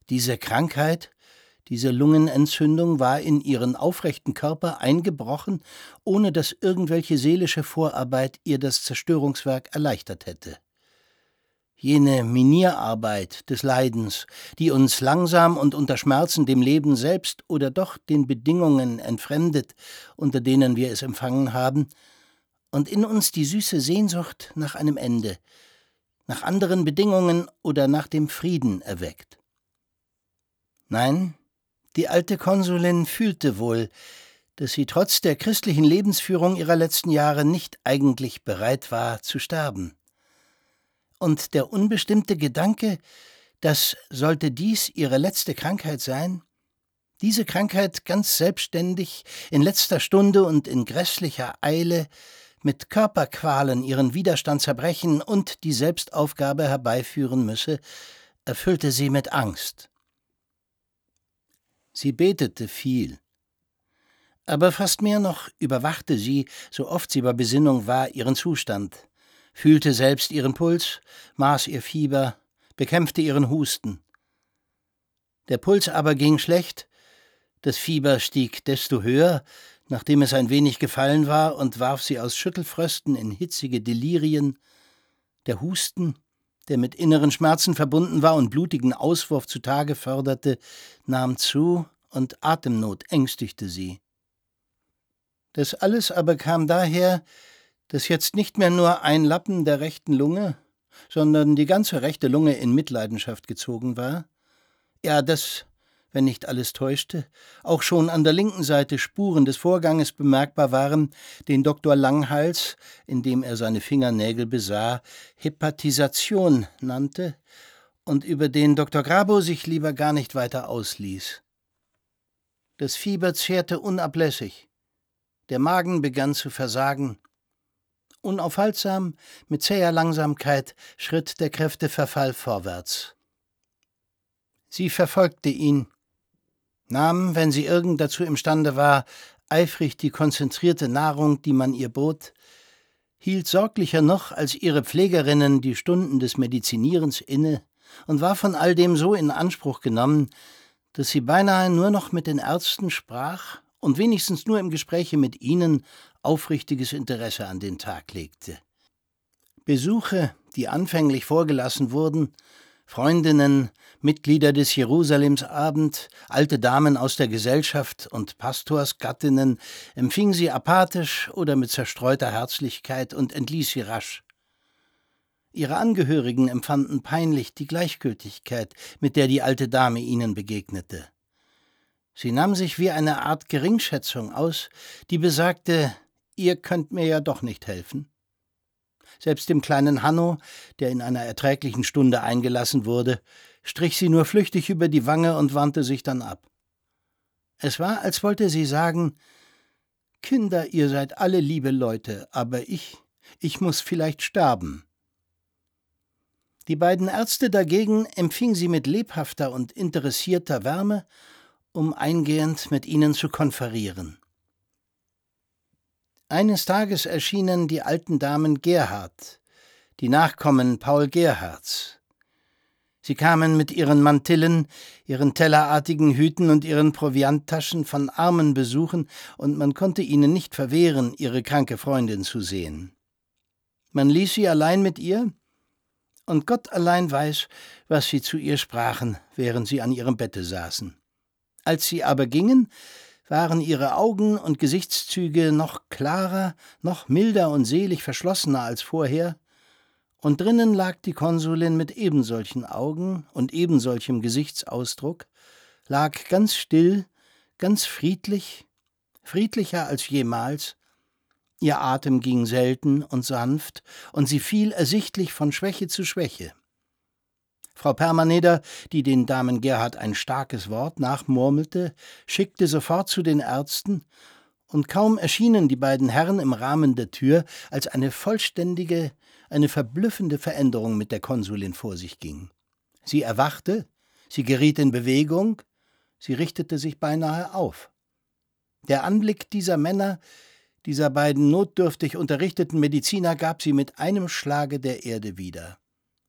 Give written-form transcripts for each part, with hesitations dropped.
Diese Krankheit, diese Lungenentzündung war in ihren aufrechten Körper eingebrochen, ohne dass irgendwelche seelische Vorarbeit ihr das Zerstörungswerk erleichtert hätte. Jene Minierarbeit des Leidens, die uns langsam und unter Schmerzen dem Leben selbst oder doch den Bedingungen entfremdet, unter denen wir es empfangen haben, und in uns die süße Sehnsucht nach einem Ende, nach anderen Bedingungen oder nach dem Frieden erweckt. Nein, die alte Konsulin fühlte wohl, dass sie trotz der christlichen Lebensführung ihrer letzten Jahre nicht eigentlich bereit war zu sterben. Und der unbestimmte Gedanke, dass, sollte dies ihre letzte Krankheit sein, diese Krankheit ganz selbstständig, in letzter Stunde und in grässlicher Eile, mit Körperqualen ihren Widerstand zerbrechen und die Selbstaufgabe herbeiführen müsse, erfüllte sie mit Angst. Sie betete viel. Aber fast mehr noch überwachte sie, so oft sie bei Besinnung war, ihren Zustand, fühlte selbst ihren Puls, maß ihr Fieber, bekämpfte ihren Husten. Der Puls aber ging schlecht, das Fieber stieg desto höher, nachdem es ein wenig gefallen war, und warf sie aus Schüttelfrösten in hitzige Delirien. Der Husten, der mit inneren Schmerzen verbunden war und blutigen Auswurf zutage förderte, nahm zu und Atemnot ängstigte sie. Das alles aber kam daher, dass jetzt nicht mehr nur ein Lappen der rechten Lunge, sondern die ganze rechte Lunge in Mitleidenschaft gezogen war. Ja, dass, wenn nicht alles täuschte, auch schon an der linken Seite Spuren des Vorganges bemerkbar waren, den Dr. Langhals, indem er seine Fingernägel besah, Hepatisation nannte und über den Dr. Grabo sich lieber gar nicht weiter ausließ. Das Fieber zehrte unablässig. Der Magen begann zu versagen. Unaufhaltsam, mit zäher Langsamkeit, schritt der Kräfteverfall vorwärts. Sie verfolgte ihn, nahm, wenn sie irgend dazu imstande war, eifrig die konzentrierte Nahrung, die man ihr bot, hielt sorglicher noch als ihre Pflegerinnen die Stunden des Medizinierens inne und war von all dem so in Anspruch genommen, dass sie beinahe nur noch mit den Ärzten sprach und wenigstens nur im Gespräche mit ihnen aufrichtiges Interesse an den Tag legte. Besuche, die anfänglich vorgelassen wurden, Freundinnen, Mitglieder des Jerusalemsabend, alte Damen aus der Gesellschaft und Pastorsgattinnen, empfing sie apathisch oder mit zerstreuter Herzlichkeit und entließ sie rasch. Ihre Angehörigen empfanden peinlich die Gleichgültigkeit, mit der die alte Dame ihnen begegnete. Sie nahm sich wie eine Art Geringschätzung aus, die besagte, ihr könnt mir ja doch nicht helfen. Selbst dem kleinen Hanno, der in einer erträglichen Stunde eingelassen wurde, strich sie nur flüchtig über die Wange und wandte sich dann ab. Es war, als wollte sie sagen, »Kinder, ihr seid alle liebe Leute, aber ich muss vielleicht sterben.« Die beiden Ärzte dagegen empfing sie mit lebhafter und interessierter Wärme, um eingehend mit ihnen zu konferieren. Eines Tages erschienen die alten Damen Gerhard, die Nachkommen Paul Gerhards. Sie kamen mit ihren Mantillen, ihren tellerartigen Hüten und ihren Provianttaschen von armen Besuchen, und man konnte ihnen nicht verwehren, ihre kranke Freundin zu sehen. Man ließ sie allein mit ihr, und Gott allein weiß, was sie zu ihr sprachen, während sie an ihrem Bette saßen. Als sie aber gingen, waren ihre Augen und Gesichtszüge noch klarer, noch milder und selig verschlossener als vorher, und drinnen lag die Konsulin mit ebensolchen Augen und ebensolchem Gesichtsausdruck, lag ganz still, ganz friedlich, friedlicher als jemals. Ihr Atem ging selten und sanft, und sie fiel ersichtlich von Schwäche zu Schwäche. Frau Permaneder, die den Damen Gerhard ein starkes Wort nachmurmelte, schickte sofort zu den Ärzten, und kaum erschienen die beiden Herren im Rahmen der Tür, als eine vollständige, eine verblüffende Veränderung mit der Konsulin vor sich ging. Sie erwachte, sie geriet in Bewegung, sie richtete sich beinahe auf. Der Anblick dieser Männer, dieser beiden notdürftig unterrichteten Mediziner, gab sie mit einem Schlage der Erde wieder.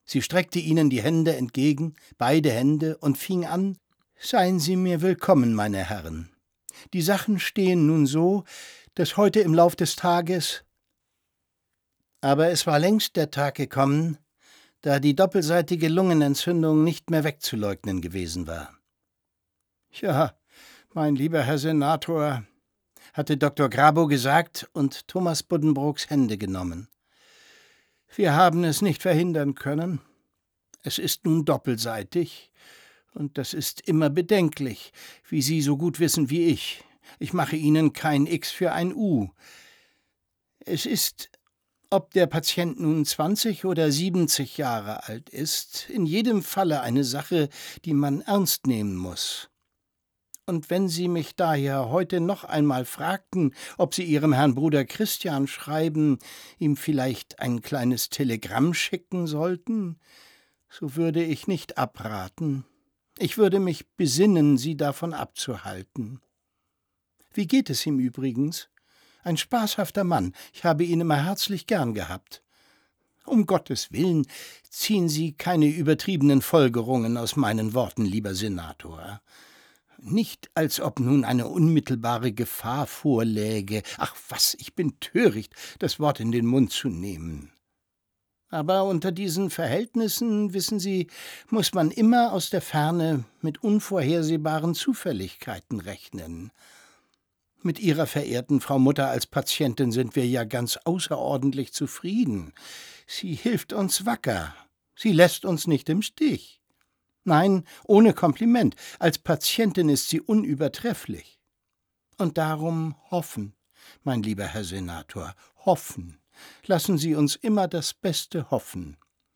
Sie streckte ihnen die Hände entgegen, beide Hände, und fing an: »Seien Sie mir willkommen, meine Herren. Die Sachen stehen nun so, dass heute im Lauf des Tages…« Aber es war längst der Tag gekommen, da die doppelseitige Lungenentzündung nicht mehr wegzuleugnen gewesen war. »Ja, mein lieber Herr Senator«, hatte Dr. Grabow gesagt und Thomas Buddenbrooks Hände genommen. »Wir haben es nicht verhindern können. Es ist nun doppelseitig, und das ist immer bedenklich, wie Sie so gut wissen wie ich. Ich mache Ihnen kein X für ein U. Es ist, ob der Patient nun 20 oder 70 Jahre alt ist, in jedem Falle eine Sache, die man ernst nehmen muss. Und wenn Sie mich daher heute noch einmal fragten, ob Sie Ihrem Herrn Bruder Christian schreiben, ihm vielleicht ein kleines Telegramm schicken sollten, so würde ich nicht abraten. Ich würde mich besinnen, Sie davon abzuhalten. Wie geht es ihm übrigens? Ein spaßhafter Mann, ich habe ihn immer herzlich gern gehabt. Um Gottes Willen, ziehen Sie keine übertriebenen Folgerungen aus meinen Worten, lieber Senator. Nicht, als ob nun eine unmittelbare Gefahr vorläge. Ach was, ich bin töricht, das Wort in den Mund zu nehmen. Aber unter diesen Verhältnissen, wissen Sie, muss man immer aus der Ferne mit unvorhersehbaren Zufälligkeiten rechnen. Mit Ihrer verehrten Frau Mutter als Patientin sind wir ja ganz außerordentlich zufrieden. Sie hilft uns wacker. Sie lässt uns nicht im Stich. Nein, ohne Kompliment. Als Patientin ist sie unübertrefflich. Und darum hoffen, mein lieber Herr Senator, hoffen. Lassen Sie uns immer das Beste hoffen.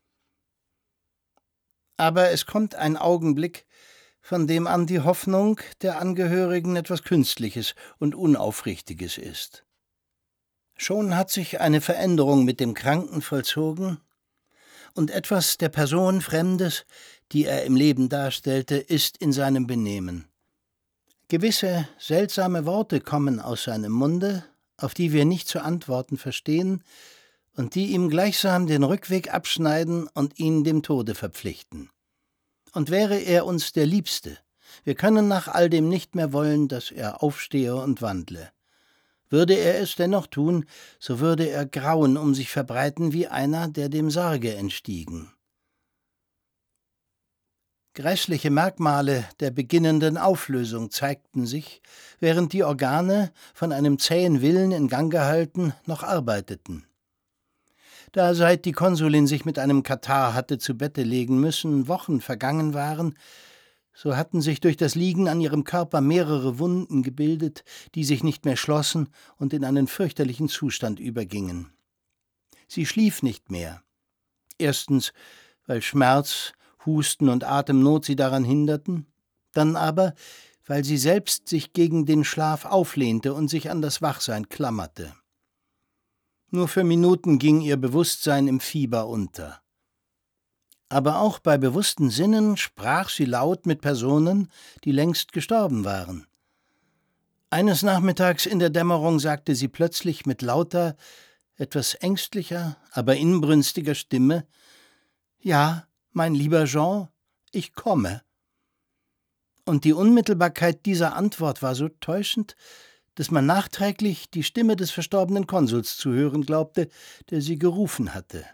Aber es kommt ein Augenblick, von dem an die Hoffnung der Angehörigen etwas Künstliches und Unaufrichtiges ist. Schon hat sich eine Veränderung mit dem Kranken vollzogen, und etwas der Person Fremdes, die er im Leben darstellte, ist in seinem Benehmen. Gewisse seltsame Worte kommen aus seinem Munde, auf die wir nicht zu antworten verstehen und die ihm gleichsam den Rückweg abschneiden und ihn dem Tode verpflichten. Und wäre er uns der Liebste, wir können nach all dem nicht mehr wollen, dass er aufstehe und wandle. Würde er es dennoch tun, so würde er Grauen um sich verbreiten wie einer, der dem Sarge entstiegen. Grässliche Merkmale der beginnenden Auflösung zeigten sich, während die Organe, von einem zähen Willen in Gang gehalten, noch arbeiteten. Da seit die Konsulin sich mit einem Katarrh hatte zu Bette legen müssen, Wochen vergangen waren, so hatten sich durch das Liegen an ihrem Körper mehrere Wunden gebildet, die sich nicht mehr schlossen und in einen fürchterlichen Zustand übergingen. Sie schlief nicht mehr. Erstens, weil Schmerz, Husten und Atemnot sie daran hinderten, dann aber, weil sie selbst sich gegen den Schlaf auflehnte und sich an das Wachsein klammerte. Nur für Minuten ging ihr Bewusstsein im Fieber unter. Aber auch bei bewussten Sinnen sprach sie laut mit Personen, die längst gestorben waren. Eines Nachmittags in der Dämmerung sagte sie plötzlich mit lauter, etwas ängstlicher, aber inbrünstiger Stimme: »Ja, mein lieber Jean, ich komme.« Und die Unmittelbarkeit dieser Antwort war so täuschend, dass man nachträglich die Stimme des verstorbenen Konsuls zu hören glaubte, der sie gerufen hatte.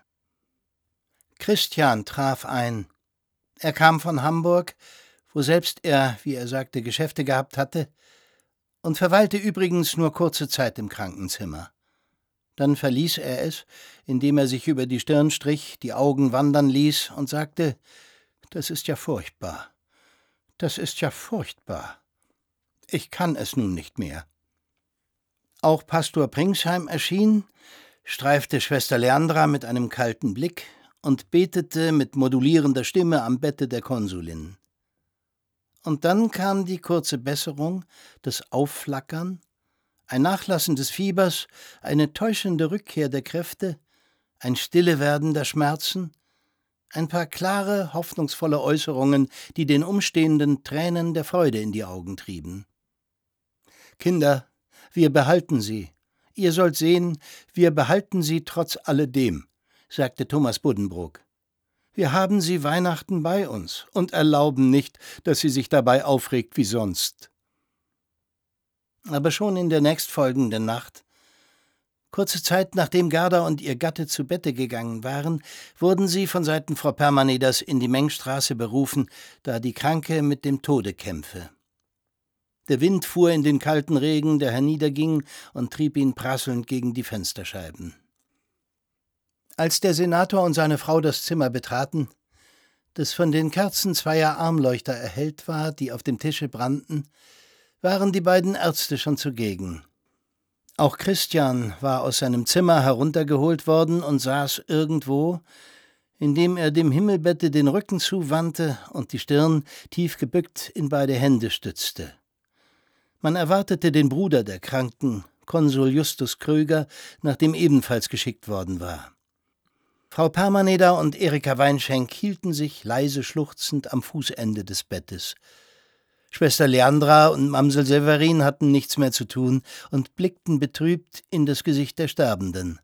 Christian traf ein. Er kam von Hamburg, woselbst er, wie er sagte, Geschäfte gehabt hatte, und verweilte übrigens nur kurze Zeit im Krankenzimmer. Dann verließ er es, indem er sich über die Stirn strich, die Augen wandern ließ und sagte: »Das ist ja furchtbar. Das ist ja furchtbar. Ich kann es nun nicht mehr.« Auch Pastor Pringsheim erschien, streifte Schwester Leandra mit einem kalten Blick und betete mit modulierender Stimme am Bette der Konsulin. Und dann kam die kurze Besserung, das Aufflackern, ein Nachlassen des Fiebers, eine täuschende Rückkehr der Kräfte, ein Stillewerden der Schmerzen, ein paar klare, hoffnungsvolle Äußerungen, die den Umstehenden Tränen der Freude in die Augen trieben. »Kinder, wir behalten Sie. Ihr sollt sehen, wir behalten Sie trotz alledem«, sagte Thomas Buddenbrook. Wir haben sie Weihnachten bei uns und erlauben nicht, dass sie sich dabei aufregt wie sonst.« Aber schon in der nächstfolgenden Nacht, kurze Zeit nachdem Gerda und ihr Gatte zu Bette gegangen waren, wurden sie von Seiten Frau Permaneders in die Mengstraße berufen, da die Kranke mit dem Tode kämpfe. Der Wind fuhr in den kalten Regen, der herniederging, und trieb ihn prasselnd gegen die Fensterscheiben. Als der Senator und seine Frau das Zimmer betraten, das von den Kerzen zweier Armleuchter erhellt war, die auf dem Tische brannten, waren die beiden Ärzte schon zugegen. Auch Christian war aus seinem Zimmer heruntergeholt worden und saß irgendwo, indem er dem Himmelbette den Rücken zuwandte und die Stirn tief gebückt in beide Hände stützte. Man erwartete den Bruder der Kranken, Konsul Justus Kröger, nachdem ebenfalls geschickt worden war. Frau Permaneder und Erika Weinschenk hielten sich leise schluchzend am Fußende des Bettes. Schwester Leandra und Mamsell Severin hatten nichts mehr zu tun und blickten betrübt in das Gesicht der Sterbenden.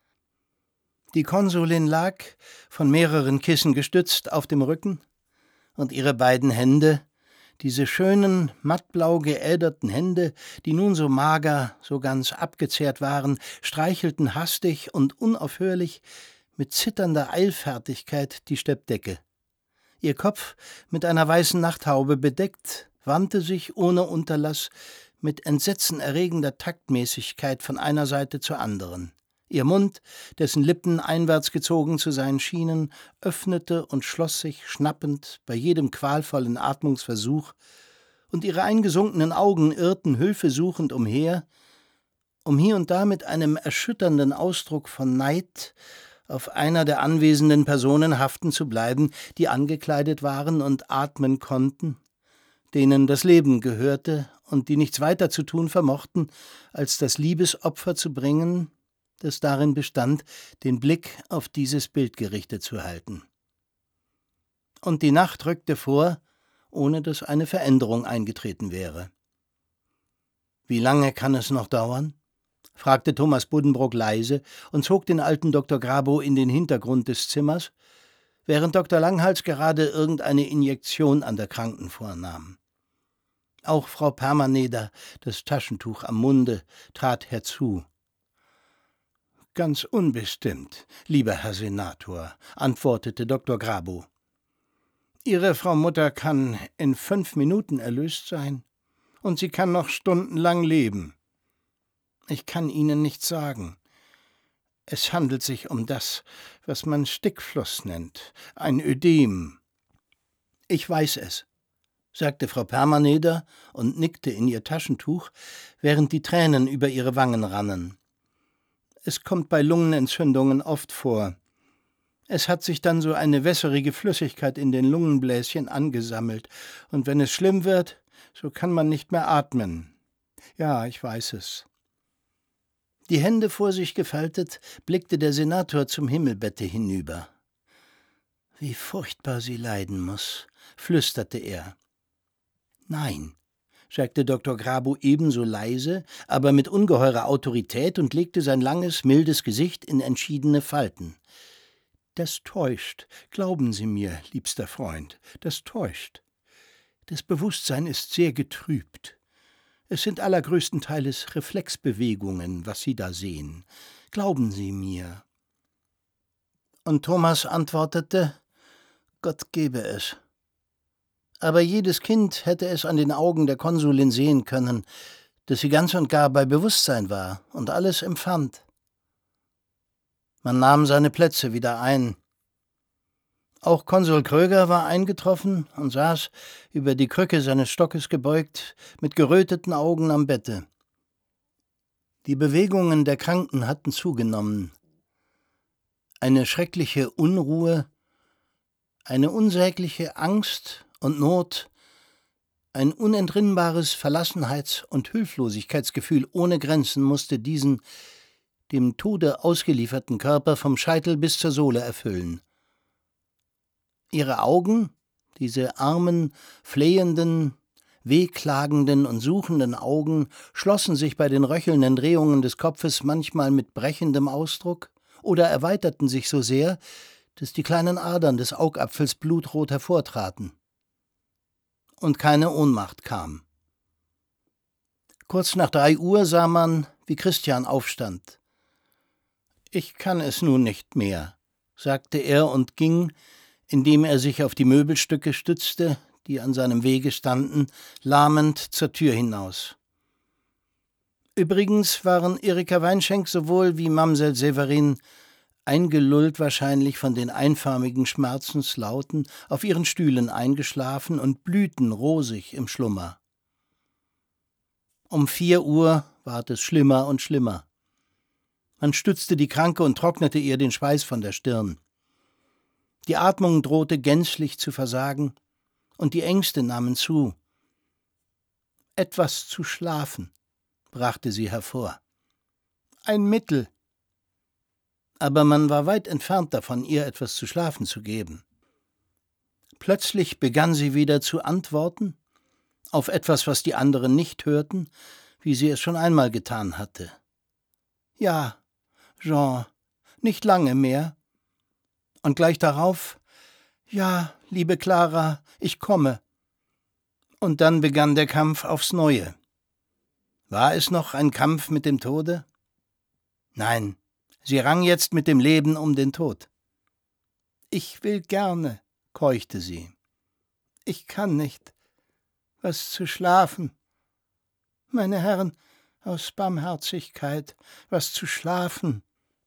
Die Konsulin lag, von mehreren Kissen gestützt, auf dem Rücken, und ihre beiden Hände, diese schönen, mattblau geäderten Hände, die nun so mager, so ganz abgezehrt waren, streichelten hastig und unaufhörlich mit zitternder Eilfertigkeit die Steppdecke. Ihr Kopf, mit einer weißen Nachthaube bedeckt, wandte sich ohne Unterlass mit entsetzenerregender Taktmäßigkeit von einer Seite zur anderen. Ihr Mund, dessen Lippen einwärts gezogen zu sein schienen, öffnete und schloss sich schnappend bei jedem qualvollen Atmungsversuch, und ihre eingesunkenen Augen irrten hilfesuchend umher, um hier und da mit einem erschütternden Ausdruck von Neid auf einer der anwesenden Personen haften zu bleiben, die angekleidet waren und atmen konnten, denen das Leben gehörte und die nichts weiter zu tun vermochten, als das Liebesopfer zu bringen, das darin bestand, den Blick auf dieses Bild gerichtet zu halten. Und die Nacht rückte vor, ohne dass eine Veränderung eingetreten wäre. »Wie lange kann es noch dauern?« fragte Thomas Buddenbrook leise und zog den alten Dr. Grabow in den Hintergrund des Zimmers, während Dr. Langhals gerade irgendeine Injektion an der Kranken vornahm. Auch Frau Permaneder, das Taschentuch am Munde, trat herzu. »Ganz unbestimmt, lieber Herr Senator«, antwortete Dr. Grabow. »Ihre Frau Mutter kann in 5 Minuten erlöst sein, und sie kann noch stundenlang leben. Ich kann Ihnen nichts sagen. Es handelt sich um das, was man Stickfluss nennt, ein Ödem.« »Ich weiß es«, sagte Frau Permaneder und nickte in ihr Taschentuch, während die Tränen über ihre Wangen rannen. »Es kommt bei Lungenentzündungen oft vor. Es hat sich dann so eine wässerige Flüssigkeit in den Lungenbläschen angesammelt, und wenn es schlimm wird, so kann man nicht mehr atmen. Ja, ich weiß es.« Die Hände vor sich gefaltet, blickte der Senator zum Himmelbette hinüber. »Wie furchtbar sie leiden muss«, flüsterte er. »Nein«, sagte Dr. Grabow ebenso leise, aber mit ungeheurer Autorität und legte sein langes, mildes Gesicht in entschiedene Falten. »Das täuscht, glauben Sie mir, liebster Freund, das täuscht. Das Bewusstsein ist sehr getrübt. Es sind allergrößtenteils Reflexbewegungen, was Sie da sehen. Glauben Sie mir.« Und Thomas antwortete, »Gott gebe es.« Aber jedes Kind hätte es an den Augen der Konsulin sehen können, dass sie ganz und gar bei Bewusstsein war und alles empfand. Man nahm seine Plätze wieder ein. Auch Konsul Kröger war eingetroffen und saß, über die Krücke seines Stockes gebeugt, mit geröteten Augen am Bette. Die Bewegungen der Kranken hatten zugenommen. Eine schreckliche Unruhe, eine unsägliche Angst und Not, ein unentrinnbares Verlassenheits- und Hilflosigkeitsgefühl ohne Grenzen musste diesen, dem Tode ausgelieferten Körper vom Scheitel bis zur Sohle erfüllen. Ihre Augen, diese armen, flehenden, wehklagenden und suchenden Augen, schlossen sich bei den röchelnden Drehungen des Kopfes manchmal mit brechendem Ausdruck oder erweiterten sich so sehr, dass die kleinen Adern des Augapfels blutrot hervortraten. Und keine Ohnmacht kam. Kurz nach 3 Uhr sah man, wie Christian aufstand. »Ich kann es nun nicht mehr«, sagte er und ging, indem er sich auf die Möbelstücke stützte, die an seinem Wege standen, lahmend zur Tür hinaus. Übrigens waren Erika Weinschenk sowohl wie Mamsell Severin, eingelullt wahrscheinlich von den einförmigen Schmerzenslauten, auf ihren Stühlen eingeschlafen und blühten rosig im Schlummer. Um 4 Uhr ward es schlimmer und schlimmer. Man stützte die Kranke und trocknete ihr den Schweiß von der Stirn. Die Atmung drohte gänzlich zu versagen, und die Ängste nahmen zu. »Etwas zu schlafen«, brachte sie hervor. »Ein Mittel.« Aber man war weit entfernt davon, ihr etwas zu schlafen zu geben. Plötzlich begann sie wieder zu antworten, auf etwas, was die anderen nicht hörten, wie sie es schon einmal getan hatte. »Ja, Jean, nicht lange mehr.« Und gleich darauf, »Ja, liebe Clara, ich komme.« Und dann begann der Kampf aufs Neue. War es noch ein Kampf mit dem Tode? Nein, sie rang jetzt mit dem Leben um den Tod. »Ich will gerne«, keuchte sie. »Ich kann nicht. Was zu schlafen. Meine Herren, aus Barmherzigkeit, was zu schlafen.«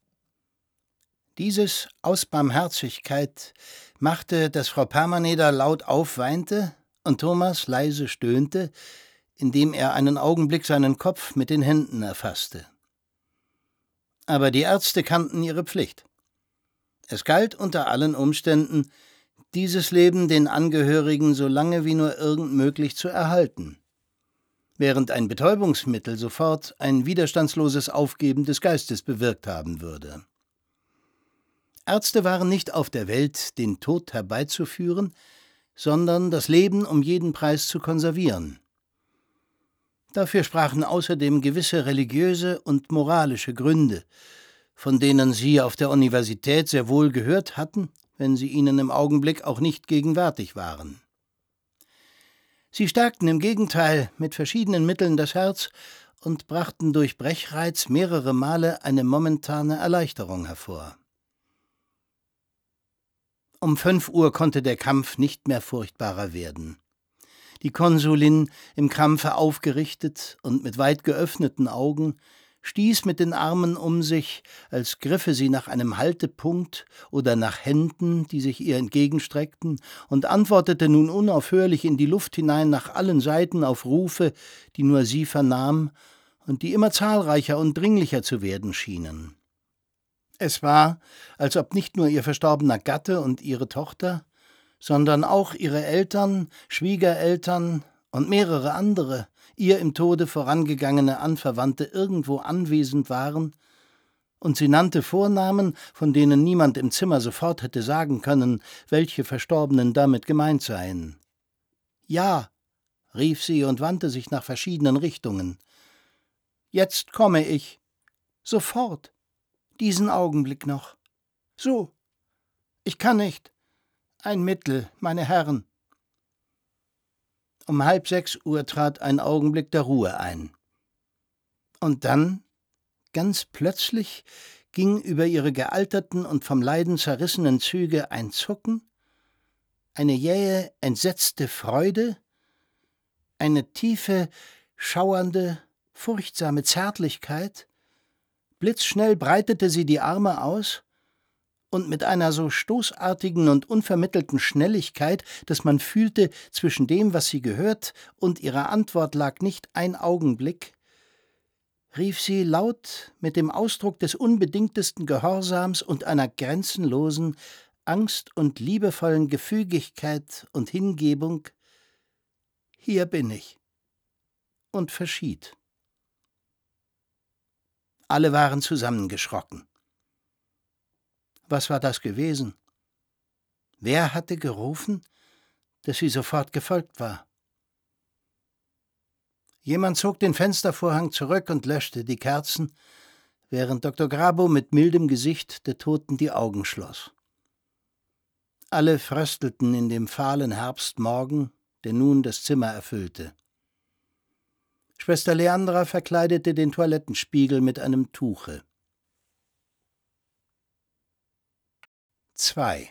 Dieses aus Barmherzigkeit machte, dass Frau Permaneder laut aufweinte und Thomas leise stöhnte, indem er einen Augenblick seinen Kopf mit den Händen erfasste. Aber die Ärzte kannten ihre Pflicht. Es galt unter allen Umständen, dieses Leben den Angehörigen so lange wie nur irgend möglich zu erhalten, während ein Betäubungsmittel sofort ein widerstandsloses Aufgeben des Geistes bewirkt haben würde. Ärzte waren nicht auf der Welt, den Tod herbeizuführen, sondern das Leben um jeden Preis zu konservieren. Dafür sprachen außerdem gewisse religiöse und moralische Gründe, von denen sie auf der Universität sehr wohl gehört hatten, wenn sie ihnen im Augenblick auch nicht gegenwärtig waren. Sie stärkten im Gegenteil mit verschiedenen Mitteln das Herz und brachten durch Brechreiz mehrere Male eine momentane Erleichterung hervor. Um 5 Uhr konnte der Kampf nicht mehr furchtbarer werden. Die Konsulin, im Krampfe aufgerichtet und mit weit geöffneten Augen, stieß mit den Armen um sich, als griffe sie nach einem Haltepunkt oder nach Händen, die sich ihr entgegenstreckten, und antwortete nun unaufhörlich in die Luft hinein nach allen Seiten auf Rufe, die nur sie vernahm und die immer zahlreicher und dringlicher zu werden schienen. Es war, als ob nicht nur ihr verstorbener Gatte und ihre Tochter, sondern auch ihre Eltern, Schwiegereltern und mehrere andere, ihr im Tode vorangegangene Anverwandte irgendwo anwesend waren, und sie nannte Vornamen, von denen niemand im Zimmer sofort hätte sagen können, welche Verstorbenen damit gemeint seien. »Ja«, rief sie und wandte sich nach verschiedenen Richtungen. »Jetzt komme ich. Sofort. Diesen Augenblick noch. So. Ich kann nicht. Ein Mittel, meine Herren.« Um 5:30 Uhr trat ein Augenblick der Ruhe ein. Und dann, ganz plötzlich, ging über ihre gealterten und vom Leiden zerrissenen Züge ein Zucken, eine jähe, entsetzte Freude, eine tiefe, schauernde, furchtsame Zärtlichkeit. Blitzschnell breitete sie die Arme aus, und mit einer so stoßartigen und unvermittelten Schnelligkeit, dass man fühlte, zwischen dem, was sie gehört, und ihrer Antwort lag nicht ein Augenblick, rief sie laut mit dem Ausdruck des unbedingtesten Gehorsams und einer grenzenlosen, angst- und liebevollen Gefügigkeit und Hingebung: »Hier bin ich«, und verschied. Alle waren zusammengeschrocken. Was war das gewesen? Wer hatte gerufen, dass sie sofort gefolgt war? Jemand zog den Fenstervorhang zurück und löschte die Kerzen, während Dr. Grabow mit mildem Gesicht der Toten die Augen schloss. Alle fröstelten in dem fahlen Herbstmorgen, der nun das Zimmer erfüllte. Schwester Leandra verkleidete den Toilettenspiegel mit einem Tuche. 2.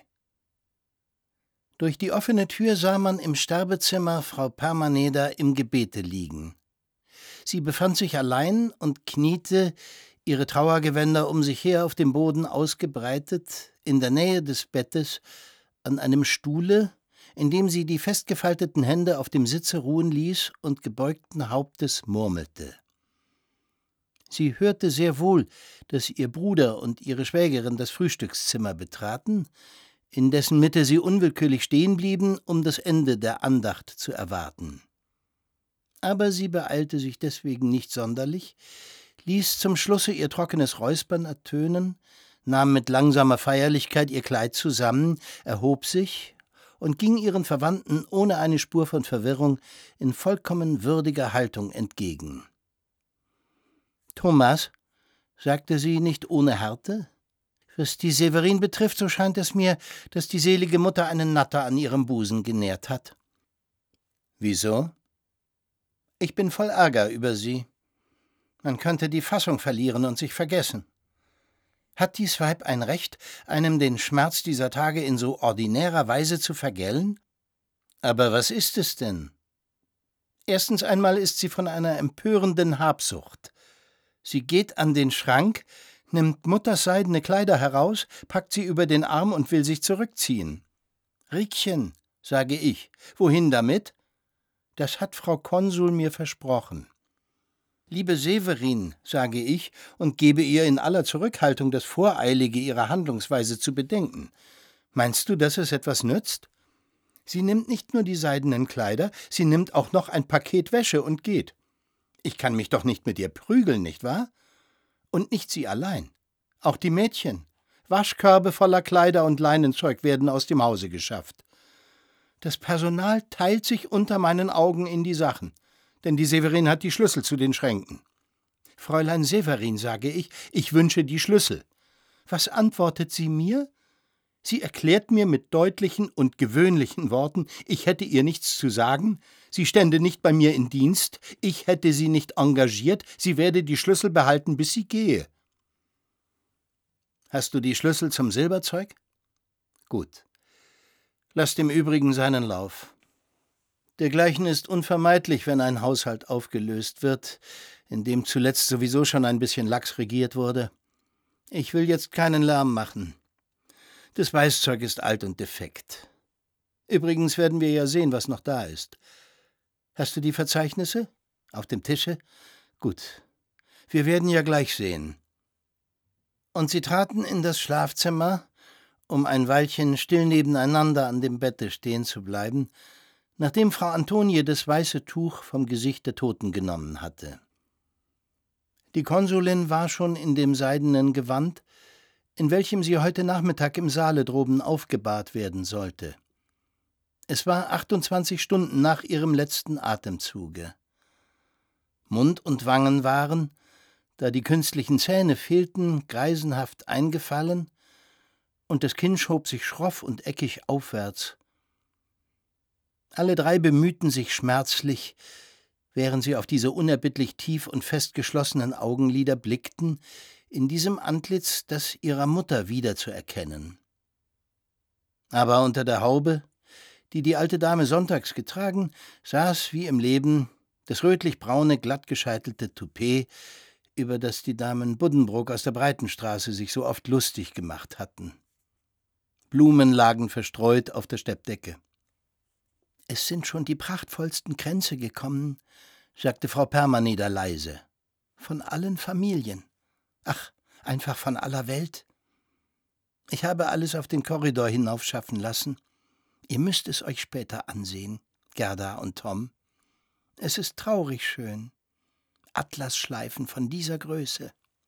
Durch die offene Tür sah man im Sterbezimmer Frau Permaneder im Gebete liegen. Sie befand sich allein und kniete, ihre Trauergewänder um sich her auf dem Boden ausgebreitet, in der Nähe des Bettes, an einem Stuhle, in dem sie die festgefalteten Hände auf dem Sitze ruhen ließ und gebeugten Hauptes murmelte. Sie hörte sehr wohl, dass ihr Bruder und ihre Schwägerin das Frühstückszimmer betraten, in dessen Mitte sie unwillkürlich stehen blieben, um das Ende der Andacht zu erwarten. Aber sie beeilte sich deswegen nicht sonderlich, ließ zum Schlusse ihr trockenes Räuspern ertönen, nahm mit langsamer Feierlichkeit ihr Kleid zusammen, erhob sich und ging ihren Verwandten ohne eine Spur von Verwirrung in vollkommen würdiger Haltung entgegen. »Thomas«, sagte sie nicht ohne Härte, »was die Severin betrifft, so scheint es mir, dass die selige Mutter einen Natter an ihrem Busen genährt hat.« »Wieso?« »Ich bin voll Ärger über sie. Man könnte die Fassung verlieren und sich vergessen. Hat dies Weib ein Recht, einem den Schmerz dieser Tage in so ordinärer Weise zu vergällen? Aber was ist es denn? Erstens einmal ist sie von einer empörenden Habsucht. Sie geht an den Schrank, nimmt Mutters seidene Kleider heraus, packt sie über den Arm und will sich zurückziehen. »Riekchen«, sage ich, »wohin damit?« »Das hat Frau Konsul mir versprochen.« »Liebe Severin«, sage ich und gebe ihr in aller Zurückhaltung das Voreilige ihrer Handlungsweise zu bedenken. »Meinst du, dass es etwas nützt? Sie nimmt nicht nur die seidenen Kleider, sie nimmt auch noch ein Paket Wäsche und geht. Ich kann mich doch nicht mit ihr prügeln, nicht wahr? Und nicht sie allein. Auch die Mädchen. Waschkörbe voller Kleider und Leinenzeug werden aus dem Hause geschafft. Das Personal teilt sich unter meinen Augen in die Sachen, denn die Severin hat die Schlüssel zu den Schränken. »Fräulein Severin«, sage ich wünsche die Schlüssel. Was antwortet sie mir? Sie erklärt mir mit deutlichen und gewöhnlichen Worten, ich hätte ihr nichts zu sagen, sie stände nicht bei mir in Dienst, ich hätte sie nicht engagiert, sie werde die Schlüssel behalten, bis sie gehe. Hast du die Schlüssel zum Silberzeug? Gut. Lass dem Übrigen seinen Lauf. Dergleichen ist unvermeidlich, wenn ein Haushalt aufgelöst wird, in dem zuletzt sowieso schon ein bisschen lax regiert wurde. Ich will jetzt keinen Lärm machen. Das Weißzeug ist alt und defekt. Übrigens werden wir ja sehen, was noch da ist. Hast du die Verzeichnisse? Auf dem Tische? Gut. Wir werden ja gleich sehen.« Und sie traten in das Schlafzimmer, um ein Weilchen still nebeneinander an dem Bette stehen zu bleiben, nachdem Frau Antonie das weiße Tuch vom Gesicht der Toten genommen hatte. Die Konsulin war schon in dem seidenen Gewand, in welchem sie heute Nachmittag im Saale droben aufgebahrt werden sollte. Es war 28 Stunden nach ihrem letzten Atemzuge. Mund und Wangen waren, da die künstlichen Zähne fehlten, greisenhaft eingefallen, und das Kinn schob sich schroff und eckig aufwärts. Alle drei bemühten sich schmerzlich, während sie auf diese unerbittlich tief und fest geschlossenen Augenlider blickten, in diesem Antlitz das ihrer Mutter wiederzuerkennen. Aber unter der Haube, die die alte Dame sonntags getragen, saß wie im Leben das rötlich-braune, glattgescheitelte Toupet, über das die Damen Buddenbrook aus der Breitenstraße sich so oft lustig gemacht hatten. Blumen lagen verstreut auf der Steppdecke. »Es sind schon die prachtvollsten Kränze gekommen«, sagte Frau Permaneder leise. »Von allen Familien. Ach, einfach von aller Welt. Ich habe alles auf den Korridor hinaufschaffen lassen. Ihr müsst es euch später ansehen, Gerda und Tom. Es ist traurig schön. Atlasschleifen von dieser Größe.«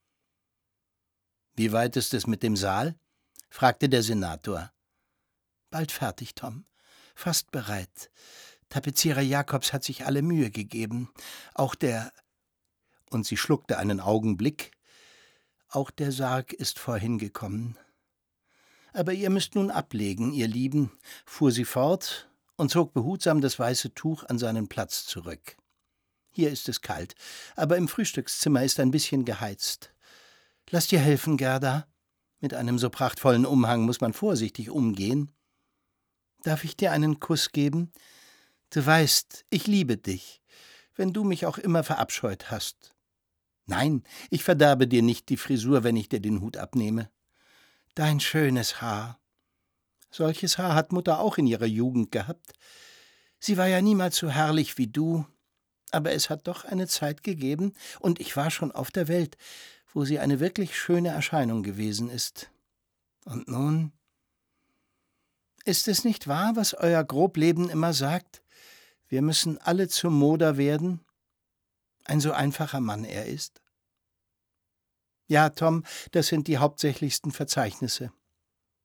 »Wie weit ist es mit dem Saal?« fragte der Senator. »Bald fertig, Tom. Fast bereit. Tapezierer Jakobs hat sich alle Mühe gegeben. Auch der...« Und sie schluckte einen Augenblick. »Auch der Sarg ist vorhin gekommen. Aber ihr müsst nun ablegen, ihr Lieben«, fuhr sie fort und zog behutsam das weiße Tuch an seinen Platz zurück. »Hier ist es kalt, aber im Frühstückszimmer ist ein bisschen geheizt. Lass dir helfen, Gerda. Mit einem so prachtvollen Umhang muss man vorsichtig umgehen. Darf ich dir einen Kuss geben? Du weißt, ich liebe dich, wenn du mich auch immer verabscheut hast. Nein, ich verderbe dir nicht die Frisur, wenn ich dir den Hut abnehme. Dein schönes Haar. Solches Haar hat Mutter auch in ihrer Jugend gehabt. Sie war ja niemals so herrlich wie du, aber es hat doch eine Zeit gegeben, und ich war schon auf der Welt, wo sie eine wirklich schöne Erscheinung gewesen ist. Und nun? Ist es nicht wahr, was euer Grobleben immer sagt? Wir müssen alle zum Moder werden? Ein so einfacher Mann er ist. Ja, Tom, das sind die hauptsächlichsten Verzeichnisse.